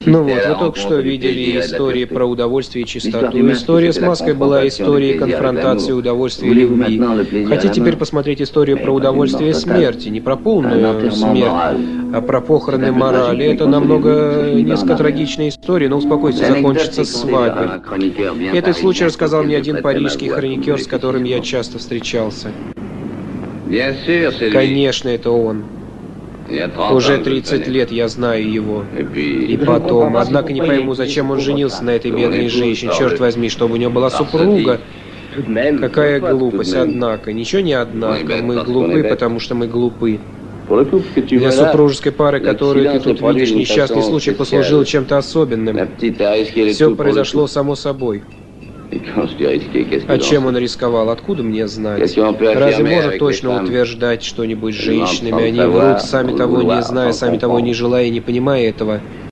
Ну вот, вы только что видели истории про удовольствие и чистоту. История с маской была историей конфронтации удовольствия и любви. Хотите теперь посмотреть историю про удовольствие и смерти? Не про полную смерть, а про похороны морали. Это намного несколько трагичная история, но успокойтесь, закончится свадьбой. Этот случай рассказал мне один парижский хроникер, с которым я часто встречался. Конечно, это он. Уже 30 лет я знаю его. И потом, однако не пойму, зачем он женился на этой бедной женщине, черт возьми, чтобы у него была супруга. Какая глупость, однако. Ничего не однако. Мы глупы, потому что мы глупы. Для супружеской пары, которую ты тут видишь, несчастный случай послужил чем-то особенным. Все произошло само собой. А чем он рисковал? Откуда мне знать? Разве можно точно утверждать что-нибудь с женщинами? Они врут, сами того не зная, сами того не желая и не понимая этого.